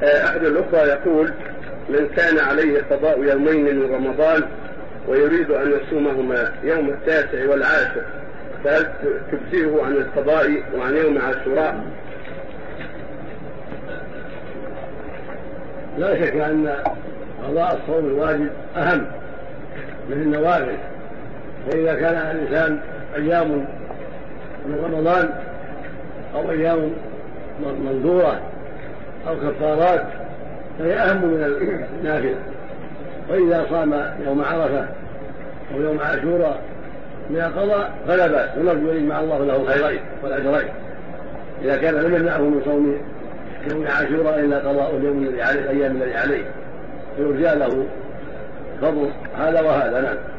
أحد الأخوة يقول: من كان عليه قضاء يومين من رمضان ويريد أن يصومهما يوم 9 و10، فهل تجزئه عن القضاء وعن يوم عاشوراء؟ لا شك أن قضاء الصوم الواجب أهم من النوافل، فإذا كان الإنسان أيام من رمضان أو أيام منذورة أو كفارات فهي أهم من النافلة. وإذا صام يوم عرفة أو يوم عاشوراء من القضاء فلا بأس، ونرجو أن يجمع الله له الخيرين والأجرين. إذا كان لم يمنعه من صوم يوم عاشوراء إلا قضاء اليوم الذي عليه، الأيام الذي عليه، فيرجى له فضل هذا وهذا. نعم.